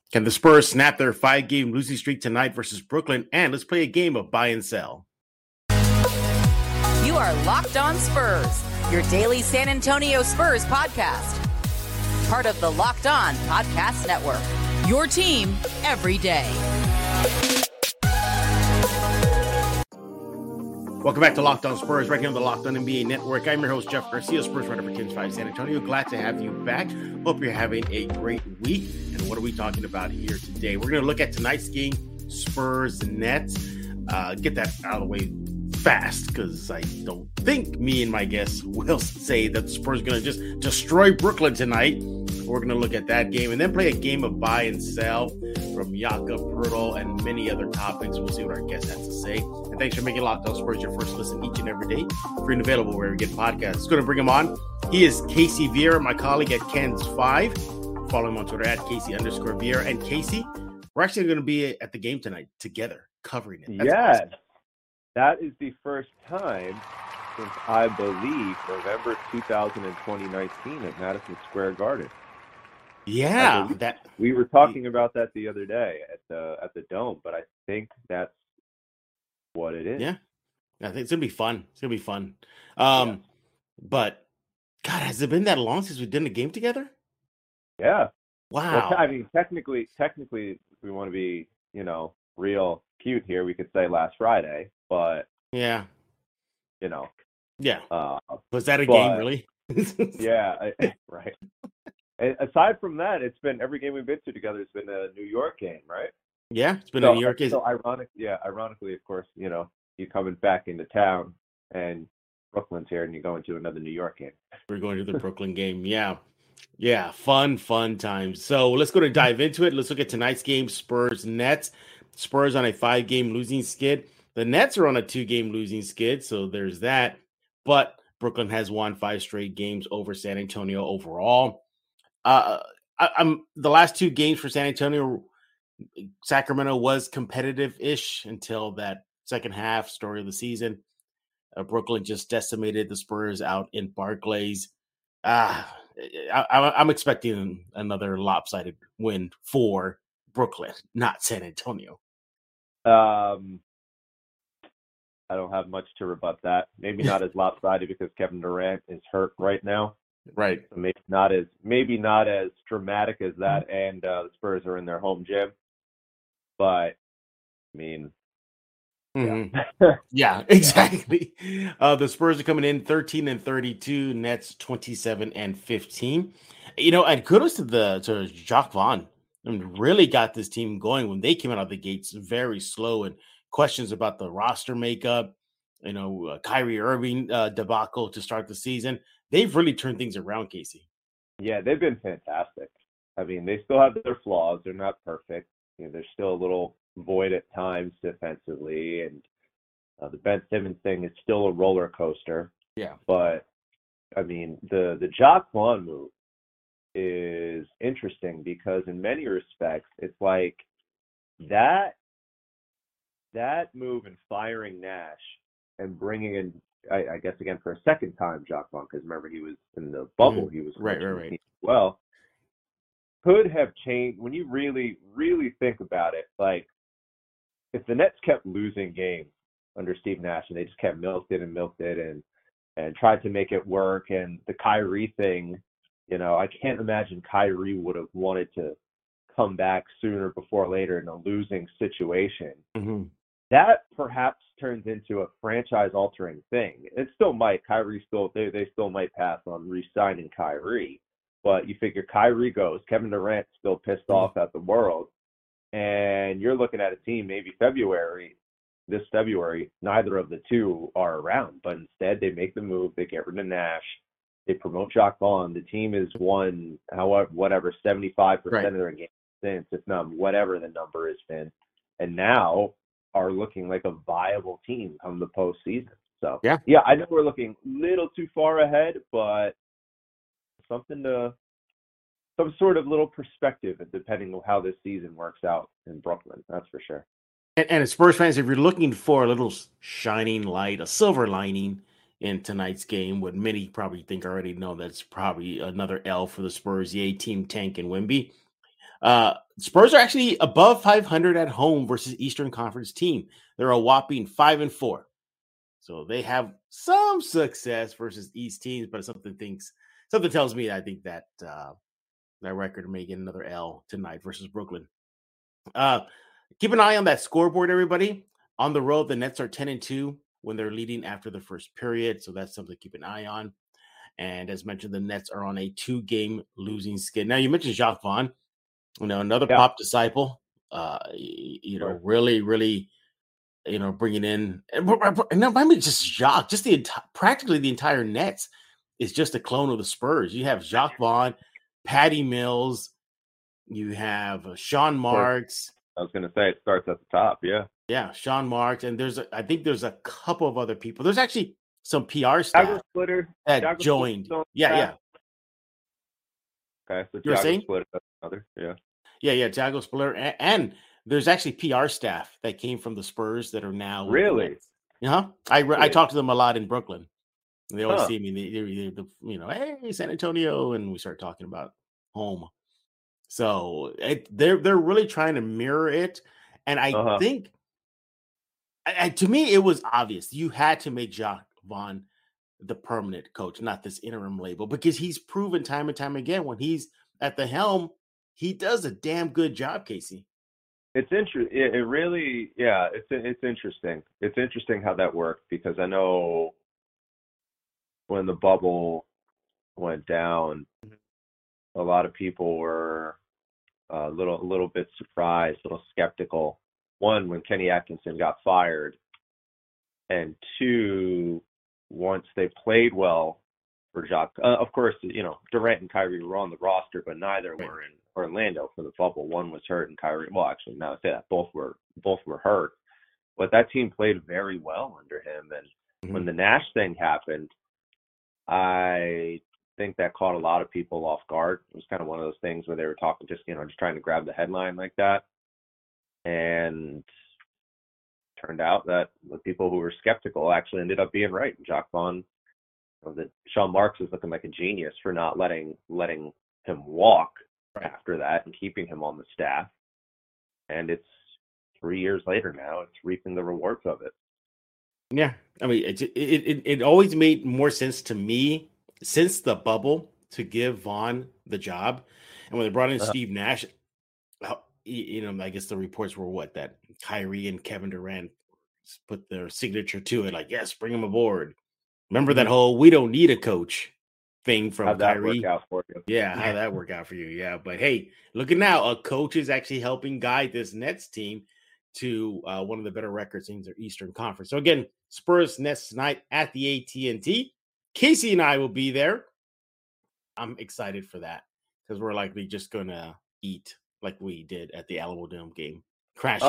Can the Spurs snap their 5-game losing streak tonight versus Brooklyn? And let's play a game of buy and sell. You are Locked On Spurs, your daily San Antonio Spurs podcast. Part of the Locked On Podcast Network, your team every day. Welcome back to Locked On Spurs, right here on the Locked On NBA Network. I'm your host, Jeff Garcia, Spurs writer for Tim's 5 San Antonio. Glad to have you back. Hope you're having a great week. And what are we talking about here today? We're going to look at tonight's game, Spurs Nets. Get that out of the way fast, because I don't think me and my guests will say that the Spurs are going to just destroy Brooklyn tonight. We're going to look at that game and then play a game of buy and sell from Jakob Poeltl and many other topics. We'll see what our guest has to say. And thanks for making Locked On Spurs your first listen each and every day. Free and available wherever you get podcasts. It's going to bring him on. He is Casey Vieira, my colleague at Kens5. Follow him on Twitter at Casey_Vieira. And Casey, we're actually going to be at the game tonight together, covering it. That's awesome. That is the first time since, I believe, November 2019 at Madison Square Garden. Yeah, we were talking about that the other day at the Dome, but I think that's what it is. Yeah, I think it's gonna be fun. It's gonna be fun. But God, has it been that long since we've done a game together? Yeah. Wow. Well, I mean, technically, we want to be, real cute here. We could say last Friday, but yeah, yeah. Was that a game really? Yeah, right. Aside from that, it's been every game we've been to together. It's been a New York game, right? Yeah, it's been a New York game. So ironically, of course, you coming back into town and Brooklyn's here, and you go into another New York game. We're going to the Brooklyn game. Yeah, fun times. So let's go to dive into it. Let's look at tonight's game, Spurs Nets. Spurs on a 5-game losing skid. The Nets are on a 2-game losing skid, so there's that. But Brooklyn has won 5 straight games over San Antonio overall. The last 2 games for San Antonio, Sacramento was competitive-ish until that second half story of the season. Brooklyn just decimated the Spurs out in Barclays. I'm expecting another lopsided win for Brooklyn, not San Antonio. I don't have much to rebut that. Maybe not as lopsided because Kevin Durant is hurt right now. Right. So maybe not as dramatic as that, and the Spurs are in their home gym. But I mean, yeah, exactly. The Spurs are coming in 13-32, Nets 27-15. And kudos to Jacques Vaughn. I mean, really got this team going when they came out of the gates very slow, and questions about the roster makeup. Kyrie Irving debacle to start the season. They've really turned things around, Casey. Yeah, they've been fantastic. I mean, they still have their flaws. They're not perfect. There's still a little void at times defensively, and the Ben Simmons thing is still a roller coaster. Yeah. But, I mean, the Jacques Vaughn move is interesting because in many respects, it's like that move in firing Nash and bringing in, I guess, again, for a second time, Jacques Vaughn, because remember, he was in the bubble. Mm-hmm. He was right. Well, could have changed when you really, really think about it. Like, if the Nets kept losing games under Steve Nash and they just kept milked it and tried to make it work, and the Kyrie thing, I can't imagine Kyrie would have wanted to come back sooner before later in a losing situation. Mm-hmm. That perhaps turns into a franchise-altering thing. It still might. They still might pass on re-signing Kyrie. But you figure Kyrie goes, Kevin Durant's still pissed off at the world, and you're looking at a team maybe this February, neither of the two are around. But instead, they make the move. They get rid of Nash. They promote Jacques Vaughn. The team has won, 75% of their games since, if not whatever the number has been. And now are looking like a viable team come the postseason. So, yeah, I know we're looking a little too far ahead, but some sort of little perspective, depending on how this season works out in Brooklyn. That's for sure. And as Spurs fans, if you're looking for a little shining light, a silver lining in tonight's game, what many probably think already know, that's probably another L for the Spurs, the A-team tank and Wemby. Spurs are actually above 500 at home versus Eastern Conference team. They're a whopping 5-4. So they have some success versus East teams, but something tells me I think that that record may get another L tonight versus Brooklyn. Keep an eye on that scoreboard, everybody. On the road, the Nets are 10-2 when they're leading after the first period. So that's something to keep an eye on. And as mentioned, the Nets are on a 2-game losing skid. Now, you mentioned Jacques Vaughn, another pop disciple, really, really, bringing in, and I mean, just Jacques, just practically the entire Nets is just a clone of the Spurs. You have Jacques Vaughn, Patty Mills, you have Sean Marks. I was going to say it starts at the top. Yeah, Sean Marks, and I think there's a couple of other people. There's actually some PR staff that joined. Yeah. Okay, so you're saying another, Thiago Splitter, and there's actually PR staff that came from the Spurs that are now really. I talk to them a lot in Brooklyn. They always see me. Hey, San Antonio, and we start talking about home. So they're really trying to mirror it, and I think, to me, it was obvious you had to make Jacques Vaughn the permanent coach, not this interim label, because he's proven time and time again when he's at the helm, he does a damn good job, Casey. It's interesting. It really, it's interesting. It's interesting how that worked, because I know when the bubble went down, a lot of people were a little bit surprised, a little skeptical. One, when Kenny Atkinson got fired, and two, once they played well for Jacques. Of course, Durant and Kyrie were on the roster, but neither were in Orlando for the bubble. One was hurt, and Kyrie. Well, actually, now I say that both were hurt. But that team played very well under him. And when the Nash thing happened, I think that caught a lot of people off guard. It was kind of one of those things where they were talking, just trying to grab the headline like that. And turned out that the people who were skeptical actually ended up being right. Jacques Vaughn, that Sean Marks is looking like a genius for not letting him walk after that and keeping him on the staff. And it's 3 years later now. It's reaping the rewards of it. Yeah, I mean, it always made more sense to me since the bubble to give Vaughn the job. And when they brought in Steve Nash, I guess the reports were that Kyrie and Kevin Durant put their signature to it, like, yes, bring him aboard. Remember that whole "we don't need a coach" thing from How'd Kyrie? That work out for you? Yeah, how'd that work out for you? Yeah, but hey, look at now, a coach is actually helping guide this Nets team to one of the better records in their Eastern Conference. So again, Spurs Nets tonight at the AT&T. Casey and I will be there. I'm excited for that because we're likely just gonna eat like we did at the Alamo Dome game, crashing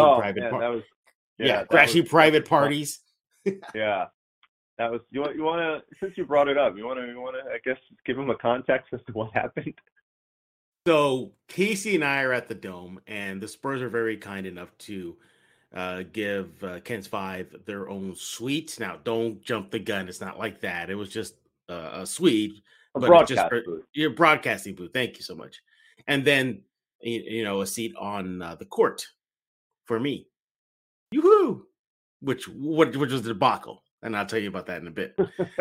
private parties. Yeah, that was. You want to, since you brought it up, you want to, I guess, give them a context as to what happened. So Casey and I are at the Dome, and the Spurs are very kind enough to give Kent's Five their own suite. Now, don't jump the gun. It's not like that. It was just a suite. Your broadcasting booth. Thank you so much. And then, a seat on the court for me. Yoo-hoo! Which was the debacle. And I'll tell you about that in a bit.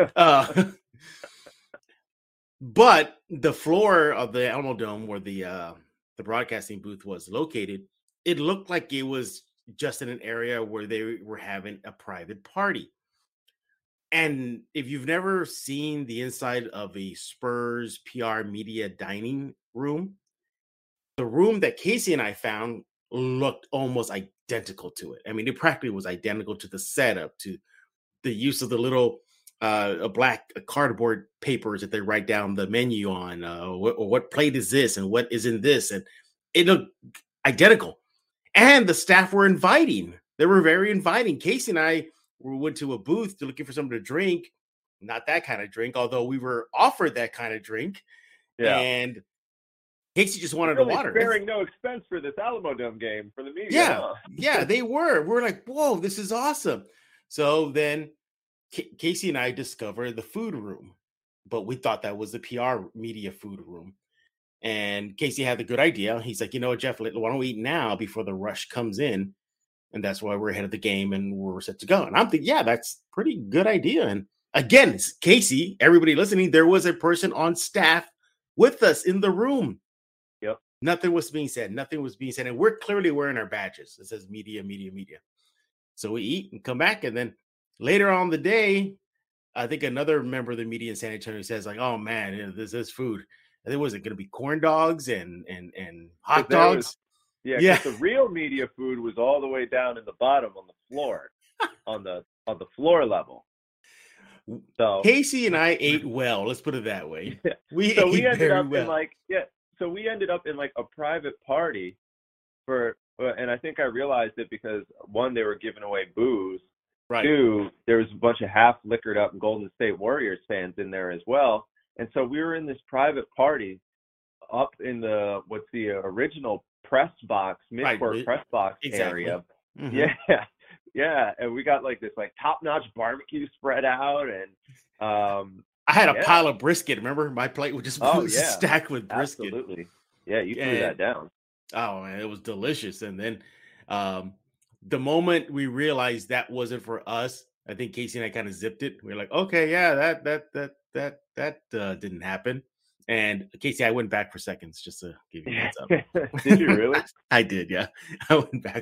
But the floor of the Alamo Dome where the broadcasting booth was located, it looked like it was just in an area where they were having a private party. And if you've never seen the inside of a Spurs PR media dining room, the room that Casey and I found looked almost identical to it. I mean, it practically was identical to the setup, to the use of the little black cardboard papers that they write down the menu on. What plate is this and what is in this? And it looked identical. And the staff were inviting. They were very inviting. Casey and I went to a booth looking for something to drink. Not that kind of drink, although we were offered that kind of drink. Yeah. And Casey just wanted really a water. Sparing no expense for this Alamo Dome game for the media. Yeah, they were. We're like, whoa, this is awesome. So then Casey and I discovered the food room, but we thought that was the PR media food room. And Casey had the good idea. He's like, you know what, Jeff, why don't we eat now before the rush comes in? And that's why we're ahead of the game and we're set to go. And I'm thinking, yeah, that's pretty good idea. And again, it's Casey, everybody listening, there was a person on staff with us in the room. Yep. Nothing was being said. Nothing was being said. And we're clearly wearing our badges. It says media, media, media. So we eat and come back. And then later on the day, I think another member of the media in San Antonio says, like, oh man, this is food. I think, was it going to be corn dogs and hot dogs? Yeah. The real media food was all the way down in the bottom on the floor, on the floor level. So Casey and I ate well. Let's put it that way. Yeah. We ended up in like a private party and I think I realized it because one, they were giving away booze. Right. Two, there was a bunch of half liquored up Golden State Warriors fans in there as well. And so we were in this private party up in what's the original press box, mid-court press box area. Mm-hmm. Yeah. And we got like this like top-notch barbecue spread out. And I had a pile of brisket. Remember, my plate was just stacked with brisket. Absolutely. Yeah, you threw that down. Oh, man, it was delicious. And then the moment we realized that wasn't for us, I think Casey and I kind of zipped it. We were like, okay, yeah, that didn't happen. And Casey, I went back for seconds just to give you a heads up. Did you really? I did, yeah. I went back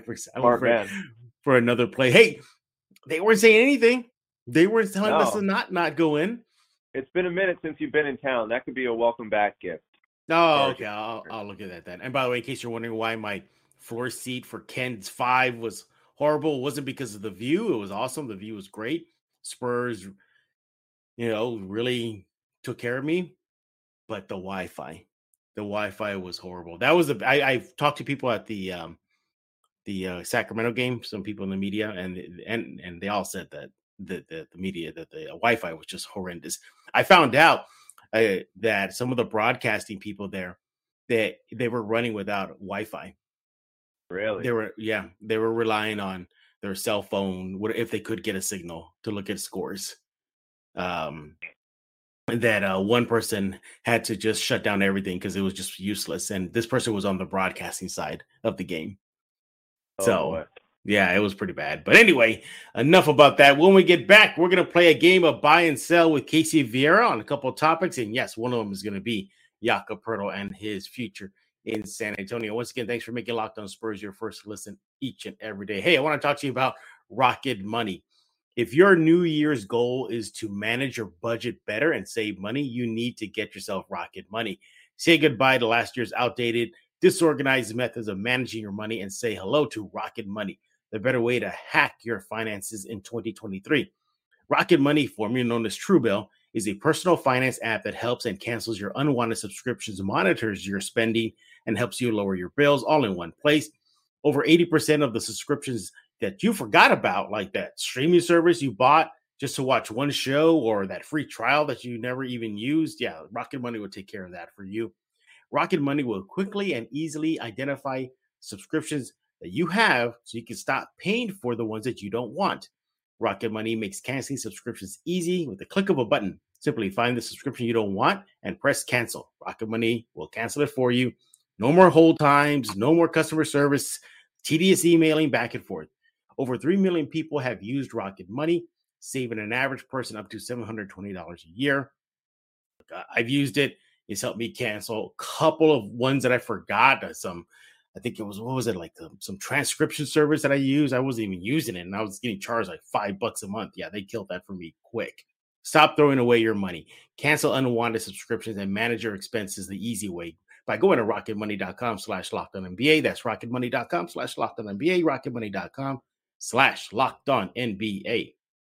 for another play. Hey, they weren't saying anything. They were telling us to not go in. It's been a minute since you've been in town. That could be a welcome back gift. Oh, okay. I'll look at that then. And by the way, in case you're wondering why my floor seat for Ken's 5 was horrible, it wasn't because of the view. It was awesome. The view was great. Spurs, really took care of me. But the Wi-Fi was horrible. That was I've talked to people at the Sacramento game, some people in the media, and they all said that the media, that the Wi-Fi was just horrendous. I found out that some of the broadcasting people there, that they were running without Wi-Fi. Really? They were relying on their cell phone, if they could get a signal to look at scores. That one person had to just shut down everything because it was just useless. And this person was on the broadcasting side of the game. Yeah, it was pretty bad. But anyway, enough about that. When we get back, we're going to play a game of buy and sell with Casey Vieira on a couple of topics. And yes, one of them is going to be Jakob Poeltl and his future in San Antonio. Once again, thanks for making Locked On Spurs your first listen each and every day. Hey, I want to talk to you about Rocket Money. If your New Year's goal is to manage your budget better and save money, you need to get yourself Rocket Money. Say goodbye to last year's outdated, disorganized methods of managing your money and say hello to Rocket Money, the better way to hack your finances in 2023. Rocket Money, formerly known as Truebill, is a personal finance app that helps and cancels your unwanted subscriptions, monitors your spending, and helps you lower your bills all in one place. Over 80% of the subscriptions that you forgot about, like that streaming service you bought just to watch one show or that free trial that you never even used, Rocket Money will take care of that for you. Rocket Money will quickly and easily identify subscriptions that you have so you can stop paying for the ones that you don't want. Rocket Money makes canceling subscriptions easy with the click of a button. Simply find the subscription you don't want and press cancel. Rocket Money will cancel it for you. No more hold times, no more customer service, tedious emailing back and forth. Over 3 million people have used Rocket Money, saving an average person up to $720 a year. I've used it. It's helped me cancel a couple of ones that I forgot. I think it was, some transcription service that I used. I wasn't even using it, and I was getting charged like $5 a month. Yeah, they killed that for me quick. Stop throwing away your money. Cancel unwanted subscriptions and manage your expenses the easy way by going to rocketmoney.com/LockedOnNBA. That's rocketmoney.com/LockedOnNBA, rocketmoney.com/LockedOnNBA.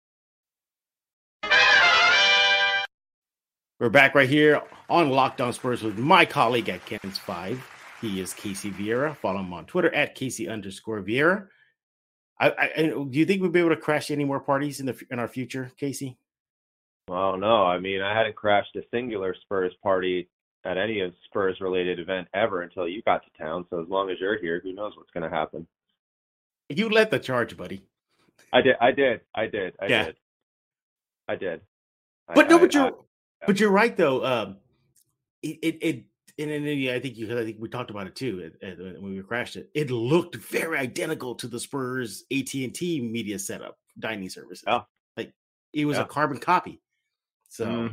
We're back right here on Locked On Spurs with my colleague at Ken's 5. He is Casey Vieira. Follow him on Twitter at Casey_Vieira. Do you think we'll be able to crash any more parties in our future, Casey? Well, no. I mean, I hadn't crashed a singular Spurs party at any of Spurs-related event ever until you got to town. So as long as you're here, who knows what's going to happen? You led the charge, buddy. I did. But you're right though. and then yeah, I think we talked about it too when we crashed it. It looked very identical to the Spurs AT&T media setup dining services. Yeah. Like it was a carbon copy. So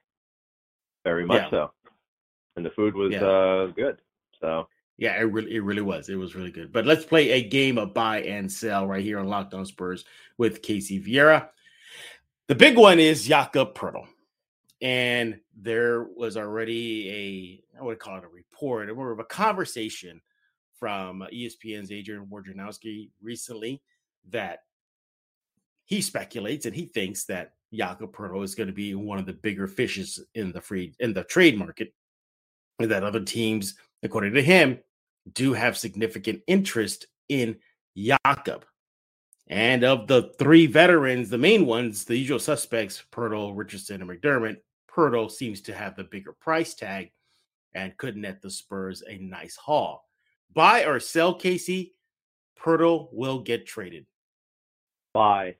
very much so, and the food was good. So yeah, it really was. It was really good. But let's play a game of buy and sell right here on Locked On Spurs with Casey Vieira. The big one is Jakob Poeltl. And there was already I would call it a report, or more of a conversation from ESPN's Adrian Wojnarowski recently that he speculates and he thinks that Jakob Poeltl is going to be one of the bigger fishes in the trade market, and that other teams, according to him, do have significant interest in Jakob. And of the three veterans, the main ones, the usual suspects, Poeltl, Richardson, and McDermott, Poeltl seems to have the bigger price tag and could net the Spurs a nice haul. Buy or sell, Casey, Poeltl will get traded. Buy.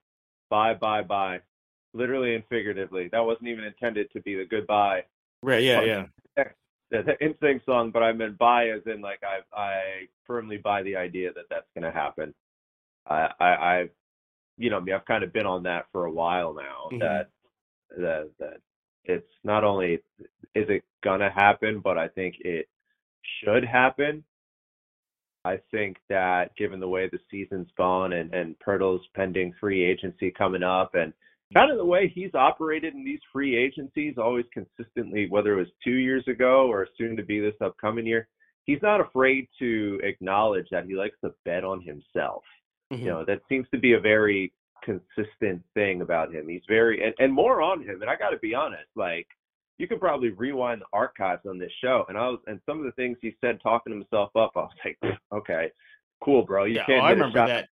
Literally and figuratively. That wasn't even intended to be the goodbye. Right, yeah. The instinct song, but I meant buy as in like I firmly buy the idea that that's going to happen. I've kind of been on that for a while now. That it's not only is it gonna happen, but I think it should happen. I think that given the way the season's gone and Poeltl's pending free agency coming up, and kind of the way he's operated in these free agencies, always consistently, whether it was 2 years ago or soon to be this upcoming year, he's not afraid to acknowledge that he likes to bet on himself. That seems to be a very consistent thing about him. He's very, and more on him. And I got to be honest, like you could probably rewind the archives on this show. And some of the things he said, talking himself up, I was like, okay, cool, bro. You can't. I remember that.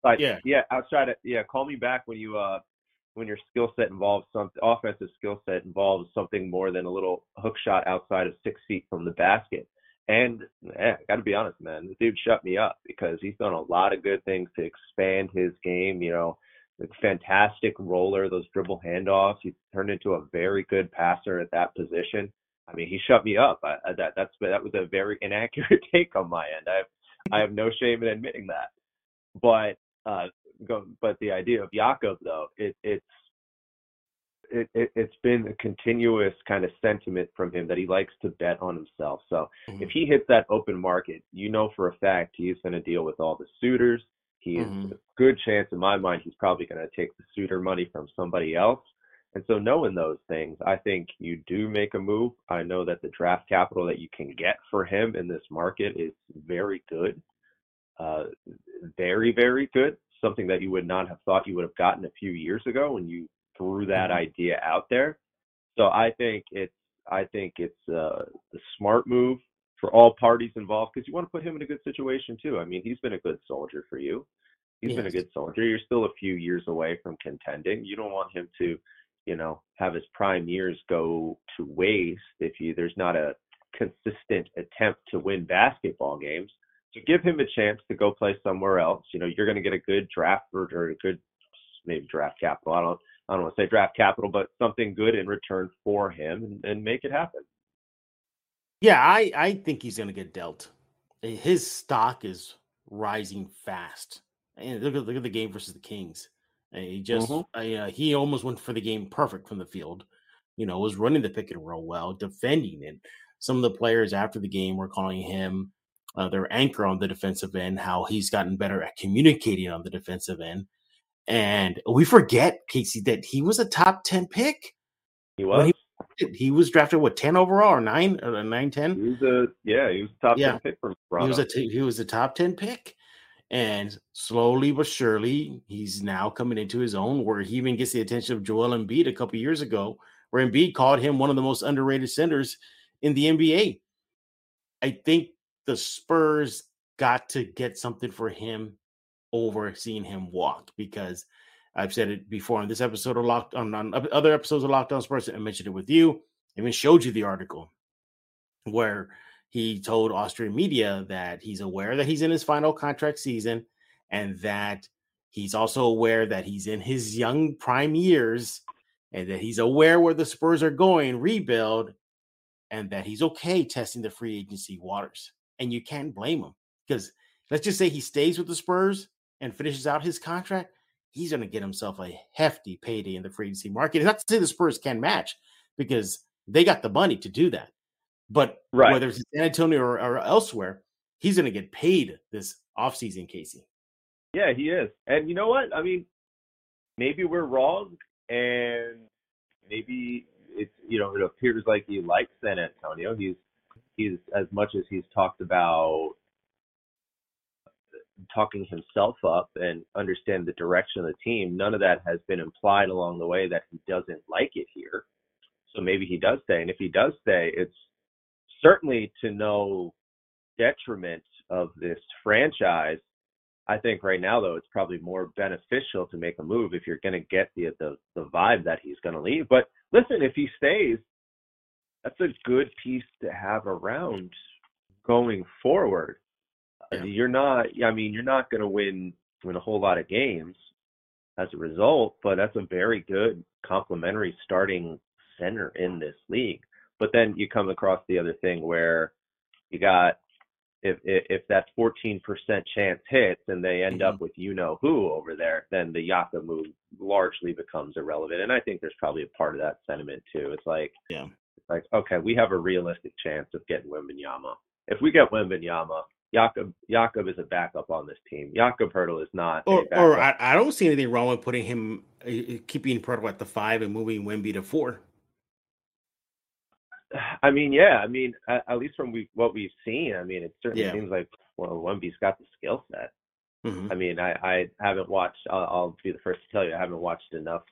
Call me back when your skill set involves offensive skill set involves something more than a little hook shot outside of 6 feet from the basket. And I got to be honest, man, the dude shut me up because he's done a lot of good things to expand his game. The fantastic roller, those dribble handoffs. He's turned into a very good passer at that position. I mean, he shut me up. That was a very inaccurate take on my end. I have no shame in admitting that. But the idea of Jakob, though, it's been a continuous kind of sentiment from him that he likes to bet on himself. So if he hits that open market, for a fact he's going to deal with all the suitors. He is a good chance in my mind he's probably going to take the suitor money from somebody else. And so knowing those things, I think you do make a move. I know that the draft capital that you can get for him in this market is very good. Very, very good. Something that you would not have thought you would have gotten a few years ago when you threw that idea out there. So I think it's the smart move for all parties involved, because you want to put him in a good situation too. I mean, he's been a good soldier for you. He's been a good soldier. You're still a few years away from contending. You don't want him to, have his prime years go to waste if there's not a consistent attempt to win basketball games. So give him a chance to go play somewhere else. You're going to get a good draft or a good maybe draft capital. I don't want to say draft capital, but something good in return for him and make it happen. Yeah, I think he's going to get dealt. His stock is rising fast. And look at the game versus the Kings. And he just he almost went for the game perfect from the field. Was running the pick and roll well, defending it. Some of the players after the game were calling him their anchor on the defensive end, how he's gotten better at communicating on the defensive end. And we forget, Casey, that he was a top 10 pick. He was. He was drafted 10 overall or 9 or 9-10. He was a top 10 pick from Toronto. He was a top 10 pick, and slowly but surely he's now coming into his own, where he even gets the attention of Joel Embiid a couple years ago, where Embiid called him one of the most underrated centers in the NBA. I think the Spurs got to get something for him over seeing him walk, because I've said it before on this episode of Locked on other episodes of Locked On Spurs. I mentioned it with you. I even showed you the article where he told Austrian media that he's aware that he's in his final contract season, and that he's also aware that he's in his young prime years, and that he's aware where the Spurs are going, rebuild. and that he's okay testing the free agency waters. And you can't blame him, because let's just say he stays with the Spurs and finishes out his contract. He's going to get himself a hefty payday in the free agency market. And not to say the Spurs can match, because they got the money to do that. But whether it's in San Antonio or elsewhere, he's going to get paid this offseason, Casey. Yeah, he is. And you know what? I mean, maybe we're wrong, and maybe it's, it appears like he likes San Antonio. He's as much as he's talked about talking himself up and understand the direction of the team, none of that has been implied along the way that he doesn't like it here. So maybe he does stay. And if he does stay, it's certainly to no detriment of this franchise. I think right now, though, it's probably more beneficial to make a move if you're going to get the vibe that he's going to leave. But listen, if he stays, that's a good piece to have around going forward. Yeah. You're not going to win a whole lot of games as a result, but that's a very good complementary starting center in this league. But then you come across the other thing where you got, if that 14% chance hits and they end up with who over there, then the Jakob move largely becomes irrelevant. And I think there's probably a part of that sentiment too. It's like, okay, we have a realistic chance of getting Wembanyama. If we get Wembanyama, Jakob is a backup on this team. Jakob Poeltl is not. Or I don't see anything wrong with putting him, keeping Poeltl at the 5 and moving Wemby to 4. I mean, yeah. I mean, at least from what we've seen, I mean, it certainly seems like Wemby's got the skill set. I mean, I haven't watched. I'll be the first to tell you, I haven't watched enough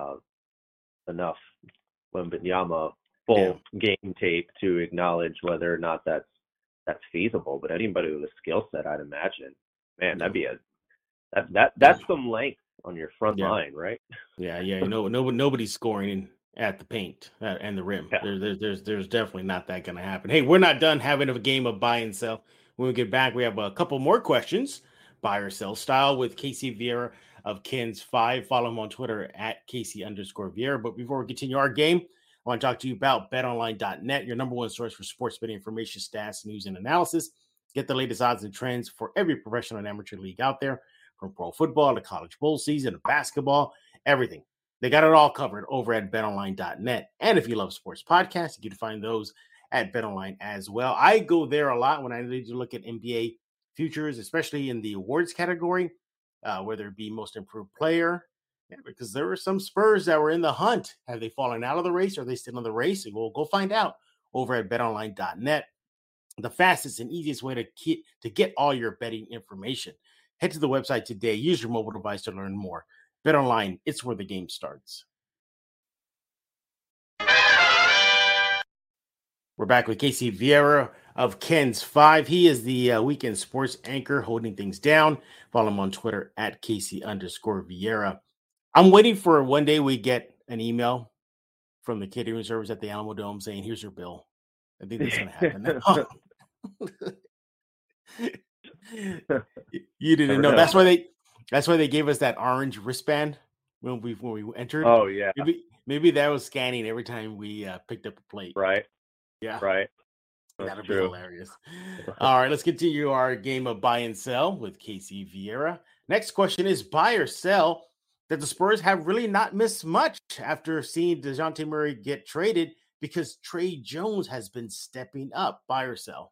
Wembanyama full game tape to acknowledge whether or not that's feasible. But anybody with a skill set, I'd imagine, man, that'd be that's some length on your front line, right? Yeah. Nobody's scoring at the paint and the rim. There's definitely not that going to happen. Hey, we're not done having a game of buy and sell. When we get back, we have a couple more questions, buy or sell style, with Casey Vieira of Kens 5. Follow him on Twitter at Casey_Vieira. But before we continue our game, I want to talk to you about betonline.net, your number one source for sports betting information, stats, news, and analysis. Get the latest odds and trends for every professional and amateur league out there, from pro football to college bowl season to basketball, everything. They got it all covered over at betonline.net. And if you love sports podcasts, you can find those at BetOnline as well. I go there a lot when I need to look at NBA futures, especially in the awards category, whether it be most improved player, because there were some Spurs that were in the hunt. Have they fallen out of the race? Or are they still in the race? And we'll go find out over at betonline.net. The fastest and easiest way to get all your betting information. Head to the website today. Use your mobile device to learn more. BetOnline, it's where the game starts. We're back with Casey Vieira of Kens 5. He is the weekend sports anchor holding things down. Follow him on Twitter at Casey_Vieira. I'm waiting for one day we get an email from the catering service at the Alamo Dome saying, here's your bill. I think that's going to happen. You didn't know. That's why they gave us that orange wristband when we entered. Oh yeah. Maybe that was scanning every time we picked up a plate. Right. Yeah. Right. That'll be hilarious. All right, let's continue our game of buy and sell with Casey Vieira. Next question is buy or sell that the Spurs have really not missed much after seeing DeJounte Murray get traded, because Tre Jones has been stepping up. Buy or sell?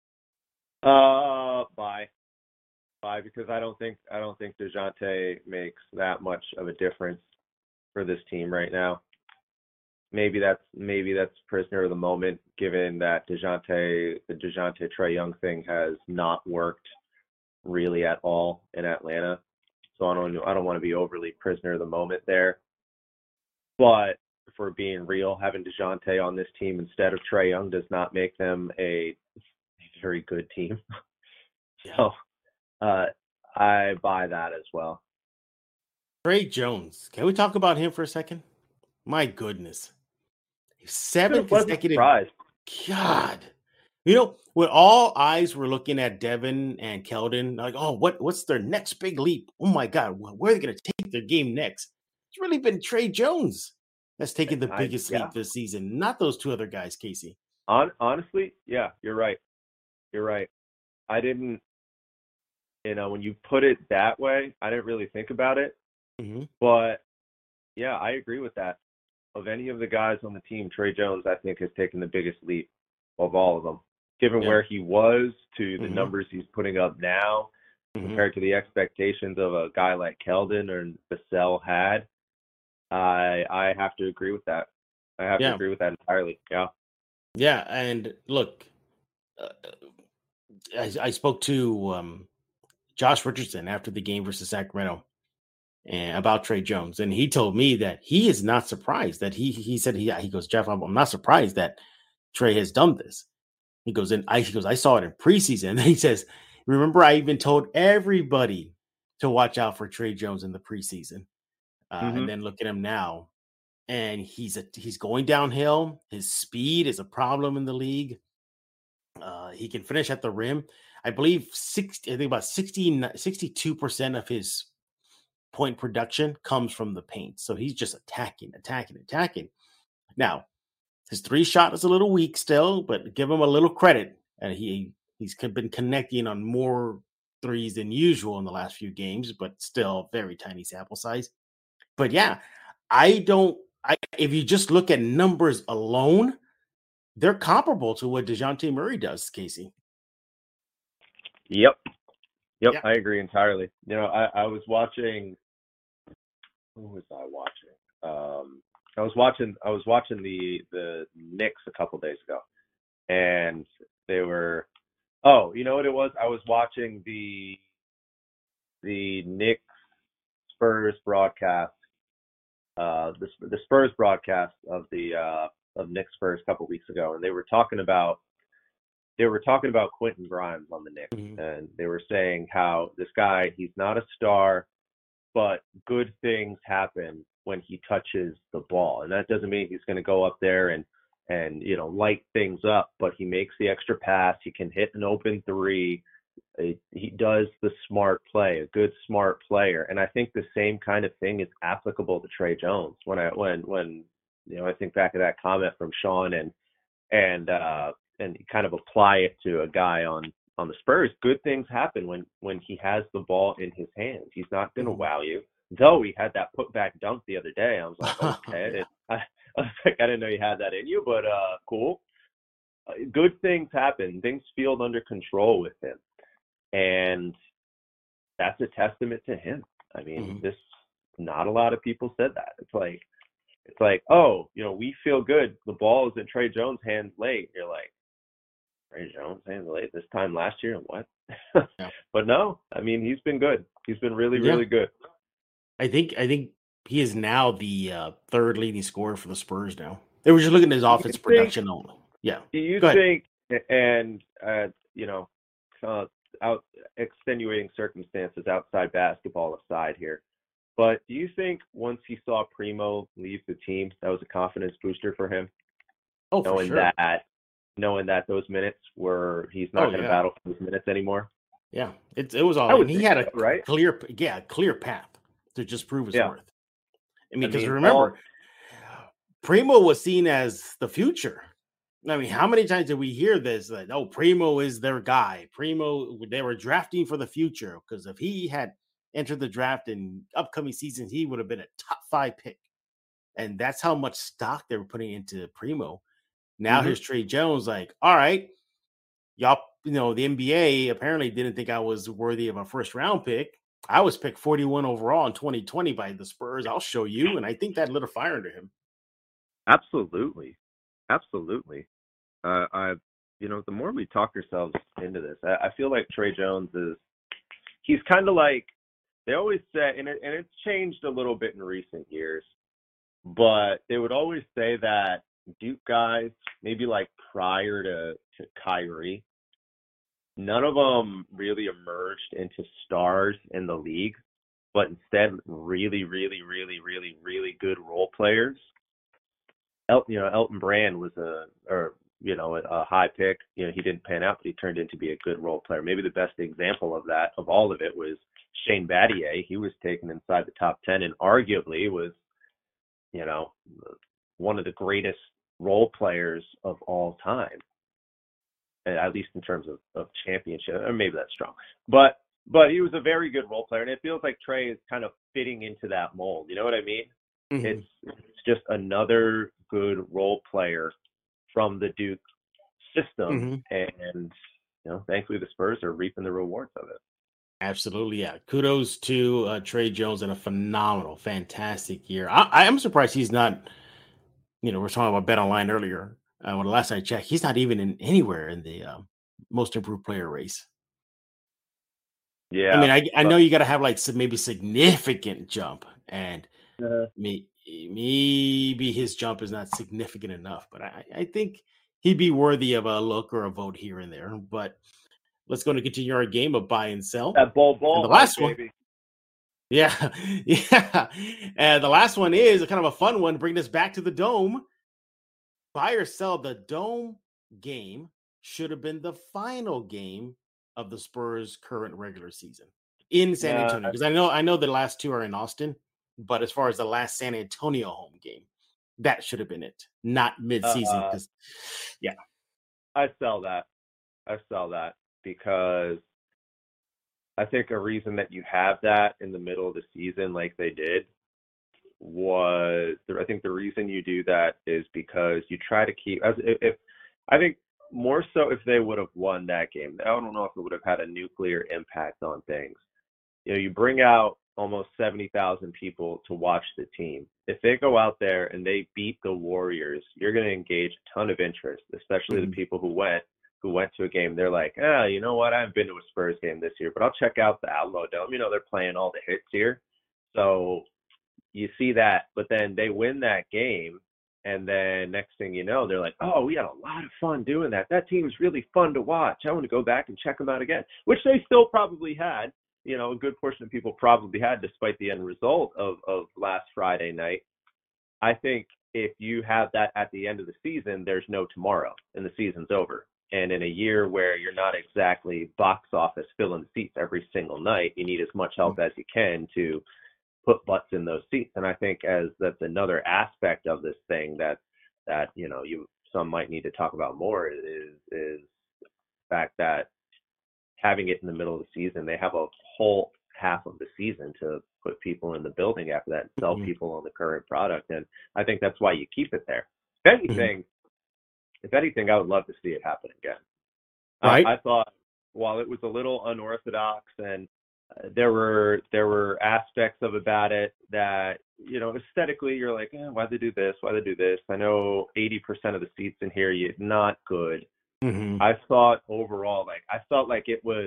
Buy, because I don't think DeJounte makes that much of a difference for this team right now. Maybe that's prisoner of the moment, given that the DeJounte Trae Young thing has not worked really at all in Atlanta. So I don't want to be overly prisoner of the moment there. But for being real, having DeJounte on this team instead of Trae Young does not make them a very good team. So I buy that as well. Tre Jones. Can we talk about him for a second? My goodness. 7 consecutive. God. When all eyes were looking at Devin and Keldon, like, oh, what's their next big leap? Oh my God, where are they going to take their game next? It's really been Tre Jones that's taken the biggest leap this season, not those two other guys, Casey. Honestly, yeah, you're right. You're right. I didn't, when you put it that way, I didn't really think about it. Hmm. But yeah, I agree with that. Of any of the guys on the team, Trey Jones, I think, has taken the biggest leap of all of them. Given Yeah. where he was to the Hmm. numbers he's putting up now, Hmm. compared to the expectations of a guy like Keldon or Vassell had, I have to agree with that. I have to Yeah. agree with that entirely. Yeah. Yeah. And look, uh, I spoke to Josh Richardson after the game versus Sacramento and about Trey Jones, and he told me that he is not surprised that he said he goes, Jeff, I'm not surprised that Trey has done this. He goes, I saw it in preseason. And he says, remember, I even told everybody to watch out for Trey Jones in the preseason. And Hmm. then look at him now. And he's going downhill. His speed is a problem in the league. He can finish at the rim. I believe I think about 62% of his point production comes from the paint. So he's just attacking. Now, his three shot is a little weak still, but give him a little credit. And he's been connecting on more threes than usual in the last few games, but still very tiny sample size. But yeah, if you just look at numbers alone, they're comparable to what DeJounte Murray does, Casey. Yep. Yep. Yeah. I agree entirely. I was watching. Who was I watching? I was watching the Knicks a couple days ago, and they were. Oh, you know what it was? I was watching the Knicks Spurs broadcast, the Spurs broadcast of Knicks Spurs a couple weeks ago, and they were talking about Quentin Grimes on the Knicks, Mhm. and they were saying how this guy, he's not a star, but good things happen when he touches the ball, and that doesn't mean he's going to go up there and light things up, but he makes the extra pass, he can hit an open three. He does the smart play, a good smart player, and I think the same kind of thing is applicable to Trey Jones. When I think back to that comment from Sean and kind of apply it to a guy on the Spurs, good things happen when he has the ball in his hands. He's not going to Mhm. wow you. Though he had that putback dunk the other day, I was like, okay, Yeah. I was like, I didn't know you had that in you, but cool. Good things happen. Things feel under control with him. And that's a testament to him. I mean, Mhm. this not a lot of people said that. It's like, oh, we feel good. The ball is in Trey Jones' hands late. You're like, Trey Jones' hands late this time last year? What? Yeah. But no, I mean, he's been good. He's been really, Yeah. really good. I think he is now the third leading scorer for the Spurs now. They were just looking at his Do offense you think? production only. Yeah. Do you Go ahead. think? And uh, out extenuating circumstances outside basketball aside here. But do you think once he saw Primo leave the team, that was a confidence booster for him, Oh, for knowing sure. that knowing that those minutes were he's Oh, not going to yeah. battle for those minutes anymore? Yeah. It was all, I and would he think had so, a right? clear path to just prove his Yeah. worth. I mean, I because mean, remember, Primo was seen as the future. I mean, how many times did we hear this? Like, oh, Primo is their guy. Primo, they were drafting for the future because if he had entered the draft in upcoming seasons, he would have been a top 5 pick. And that's how much stock they were putting into Primo. Now hmm here's Trey Jones, like, all right, y'all, the NBA apparently didn't think I was worthy of a first round pick. I was picked 41 overall in 2020 by the Spurs. I'll show you. And I think that lit a fire under him. absolutely, absolutely. The more we talk ourselves into this, I feel like Trey Jones he's kind of like they always say, and it's changed a little bit in recent years, but they would always say that Duke guys, maybe like prior to Kyrie, none of them really emerged into stars in the league, but instead really, really, really, really, really good role players. Elton Brand was a high pick. He didn't pan out, but he turned into be a good role player. Maybe the best example of that, of all of it, was Shane Battier. He was taken inside the top 10 and arguably was, you know, one of the greatest role players of all time, at least in terms of championship. Or maybe that's strong, but he was a very good role player, and it feels like Trae is kind of fitting into that mold. You know what I mean? Mm-hmm. It's just another good role player from the Duke system, and thankfully the Spurs are reaping the rewards of it. Absolutely, yeah. Kudos to Trae Jones in a phenomenal, fantastic year. I am surprised he's not. We're talking about Bet Online earlier. When the last I checked, he's not even anywhere in the most improved player race. Yeah, I mean, I know you got to have like some maybe significant jump, and maybe his jump is not significant enough. But I think he'd be worthy of a look or a vote here and there. But let's go to continue our game of buy and sell. That ball, and the last baby. one. Yeah, yeah. And the last one is a kind of a fun one. Bring this back to the Dome. Buy or sell, the Dome game should have been the final game of the Spurs' current regular season in San Antonio. Because I know the last two are in Austin, but as far as the last San Antonio home game, that should have been it, not mid-season. Yeah. I sell that because I think a reason that you have that in the middle of the season like they did was, I think the reason you do that is because you try to keep, I think more so if they would have won that game, I don't know if it would have had a nuclear impact on things. You bring out almost 70,000 people to watch the team. If they go out there and they beat the Warriors, you're going to engage a ton of interest, especially the people who went to a game. They're like, you know what? I haven't been to a Spurs game this year, but I'll check out the Alamo Dome. They're playing all the hits here. So you see that, but then they win that game, and then next thing you know, they're like, oh, we had a lot of fun doing that. That team's really fun to watch. I want to go back and check them out again, which they still probably had. A good portion of people probably had, despite the end result of last Friday night. I think if you have that at the end of the season, there's no tomorrow, and the season's over. And in a year where you're not exactly box office filling seats every single night, you need as much help as you can to put butts in those seats. And I think that's another aspect of this thing that some might need to talk about more is the fact that having it in the middle of the season, they have a whole half of the season to put people in the building after that and sell people on the current product. And I think that's why you keep it there. If anything, I would love to see it happen again. Right. I thought while it was a little unorthodox and there were aspects of about it that, aesthetically you're like, why'd they do this? Why'd they do this? I know 80% of the seats in here, not good. I thought overall, I felt like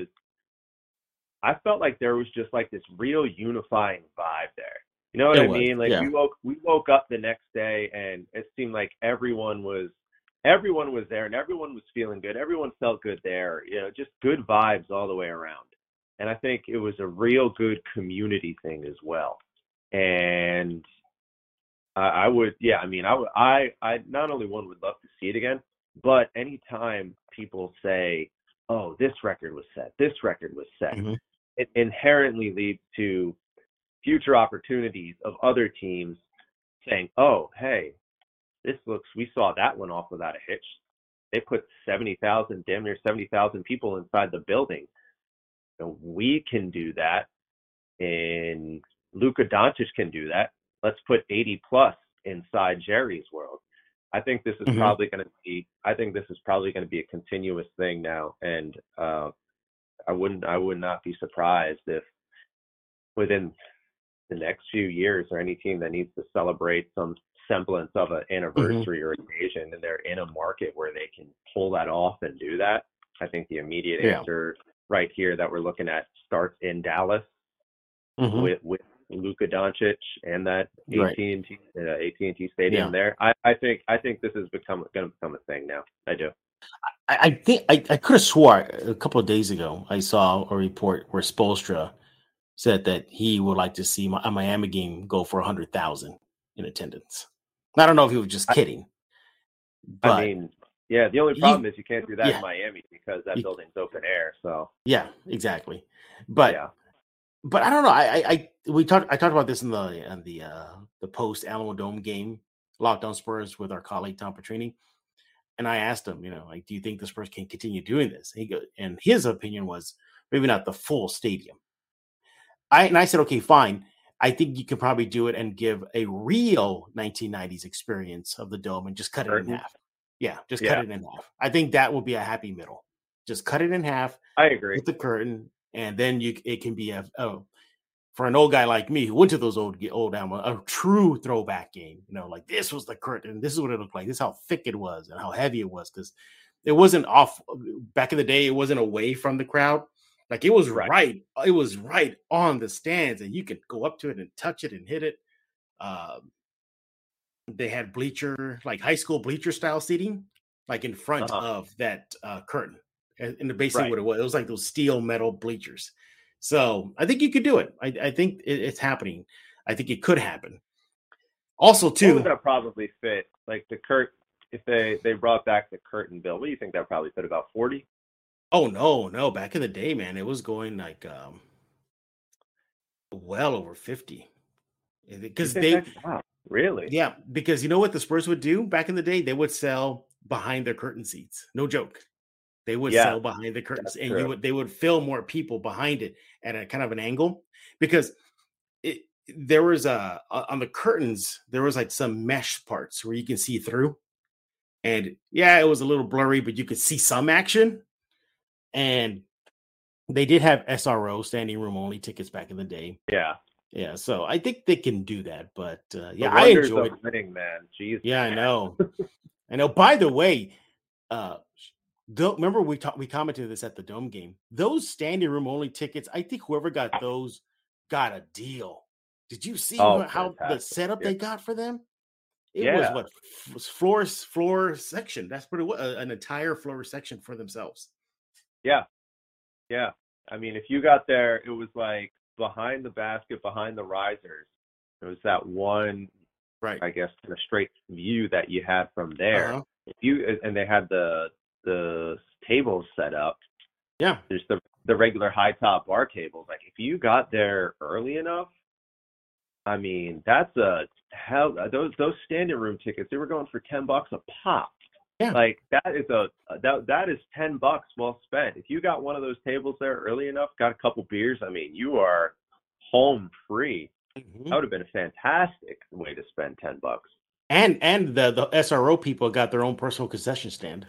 there was just like this real unifying vibe there. You know what I mean? Like we woke up the next day and it seemed like everyone was there and everyone was feeling good. Everyone felt good there. Just good vibes all the way around. And I think it was a real good community thing as well. And I not only would love to see it again, but anytime people say, oh, this record was set, it inherently leads to future opportunities of other teams saying, oh, hey, we saw that one off without a hitch. They put 70,000, damn near 70,000 people inside the building. So we can do that, and Luka Doncic can do that. Let's put 80 plus inside Jerry's world. I think this is probably going to be. I think this is probably going to be a continuous thing now, and I would not be surprised if within the next few years, or any team that needs to celebrate some semblance of an anniversary or occasion, and they're in a market where they can pull that off and do that. I think the immediate answer right here that we're looking at starts in Dallas with Luka Doncic and that AT&T Stadium there. I think this is going to become a thing now. I do. I think I could have swore a couple of days ago I saw a report where Spoelstra said that he would like to see a Miami game go for 100,000 in attendance. I don't know if he was just kidding. But I mean, the only problem is you can't do that in Miami because that building's open air. So yeah, exactly. But I don't know. I talked about this in the post Alamo Dome game Locked On Spurs with our colleague Tom Petrini, and I asked him, like, do you think the Spurs can continue doing this? And his opinion was maybe not the full stadium. I said, okay, fine. I think you could probably do it and give a real 1990s experience of the Dome and just cut it in half. Yeah, just cut it in half. I think that would be a happy middle. Just cut it in half. I agree. With the curtain, and then it can be for an old guy like me who went to those old a true throwback game. Like this was the curtain. This is what it looked like. This is how thick it was and how heavy it was, because it wasn't off back in the day. It wasn't away from the crowd. Like it was right. It was right on the stands, and you could go up to it and touch it and hit it. They had high school bleacher style seating, like in front of that curtain. And basically what it was like those steel metal bleachers. So I think you could do it. I think it's happening. I think it could happen. Also, too, that probably fit like the if they brought back the curtain bill. What do you think that probably fit, about 40? Oh no! Back in the day, man, it was going like well over 50. Because wow, really? Yeah, because you know what the Spurs would do back in the day? They would sell behind their curtain seats. No joke. They would sell behind the curtains, and they would fill more people behind it at a kind of an angle, because there was on the curtains there was like some mesh parts where you can see through, and it was a little blurry, but you could see some action. And they did have SRO, standing room only tickets back in the day. Yeah. So I think they can do that, but I enjoyed winning, man. Jeez. Yeah, I know. I know. By the way, remember we commented this at the Dome game. Those standing room only tickets, I think whoever got those got a deal. Did you see how the setup they got for them? It was floor section. That's pretty an entire floor section for themselves. Yeah. I mean, if you got there, it was like behind the basket, behind the risers. It was that one, I guess, the straight view that you had from there. And they had the tables set up. Yeah. There's the regular high top bar tables. Like if you got there early enough, I mean, that's those standing room tickets, they were going for $10 a pop. Yeah. Like that is $10 well spent. If you got one of those tables there early enough, got a couple beers, I mean, you are home free. Mm-hmm. That would have been a fantastic way to spend $10. And the SRO people got their own personal concession stand.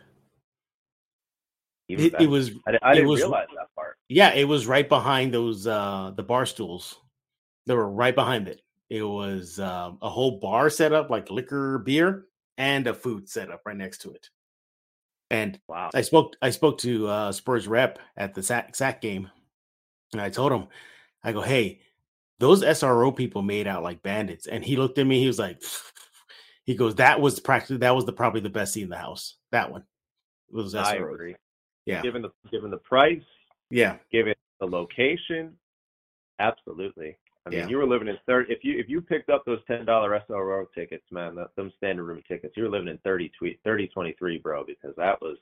I didn't realize that part. Yeah, it was right behind those the bar stools. They were right behind it. It was a whole bar set up, like liquor, beer, and a food setup right next to it. And wow. I spoke to Spurs rep at the SAC game, and I told him, I go, hey, those SRO people made out like bandits. And he looked at me, he was like, he goes, that was probably the best seat in the house. That one was SRO. I agree. Yeah. Given the price, given the location, absolutely. I mean, you were living in 30. If you picked up those $10 SRO tickets, man, them standing room tickets, you were living in 3023, bro, because that was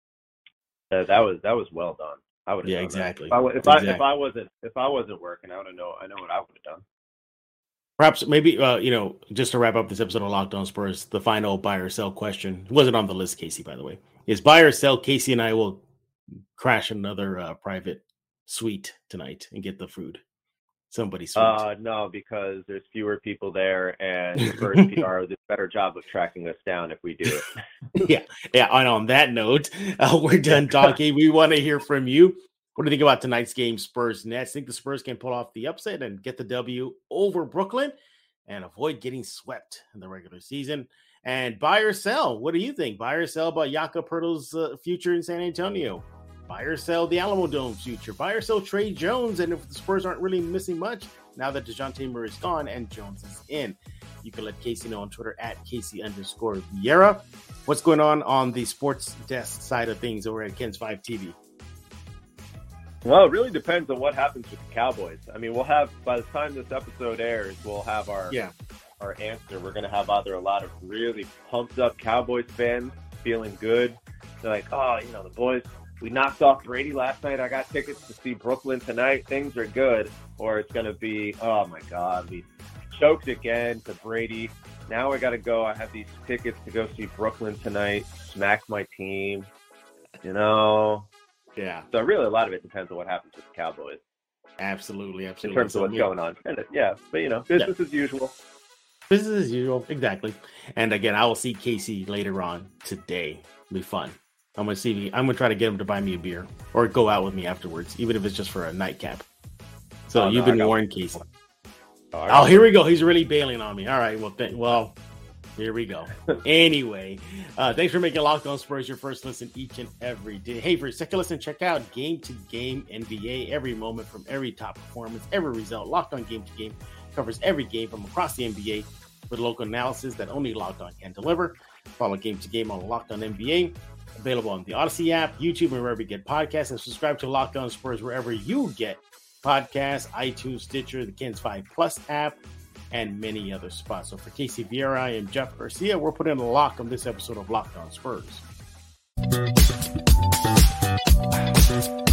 well done. I would have done exactly. That. If I wasn't working, I know what I would have done. Perhaps maybe just to wrap up this episode of Locked On Spurs, the final buy or sell question wasn't on the list, Casey, by the way, is buy or sell. Casey and I will crash another private suite tonight and get the food. Somebody sweet. No, because there's fewer people there, and Spurs PR does a better job of tracking us down if we do it. Yeah. And on that note, we're done talking. We want to hear from you. What do you think about tonight's game, Spurs Nets? Think the Spurs can pull off the upset and get the W over Brooklyn and avoid getting swept in the regular season? And buy or sell? What do you think? Buy or sell about Jakob Poeltl's future in San Antonio? Buy or sell the Alamo Dome's future? Buy or sell Trey Jones? And if the Spurs aren't really missing much now that DeJounte Murray is gone and Jones is in, you can let Casey know on Twitter at Casey_Vieira. What's going on the sports desk side of things over at Ken's 5 TV? Well, it really depends on what happens with the Cowboys. I mean, we'll have, by the time this episode airs, we'll have our answer. We're going to have either a lot of really pumped up Cowboys fans feeling good. They're like, the boys, we knocked off Brady last night. I got tickets to see Brooklyn tonight. Things are good. Or it's going to be, oh my God, we choked again to Brady. Now I got to go. I have these tickets to go see Brooklyn tonight, smack my team, you know. Yeah. So really a lot of it depends on what happens with the Cowboys. Absolutely. In terms of what's going on. And but, you know, business as usual. Business as usual. Exactly. And again, I will see Casey later on today. It'll be fun. I'm going to try to get him to buy me a beer or go out with me afterwards, even if it's just for a nightcap. So you've been warned, Casey. Oh, here we go. He's really bailing on me. All right. Well, here we go. Anyway, thanks for making Locked On Spurs your first listen each and every day. Hey, for your second listen, check out Game to Game NBA. Every moment from every top performance, every result. Locked On Game to Game covers every game from across the NBA with local analysis that only Locked On can deliver. Follow Game to Game on Locked On NBA. Available on the Odyssey app, YouTube, and wherever you get podcasts. And subscribe to Locked On Spurs wherever you get podcasts, iTunes, Stitcher, the Kins 5 Plus app, and many other spots. So for Casey Vieira, I am Jeff Garcia. We're putting a lock on this episode of Locked On Spurs.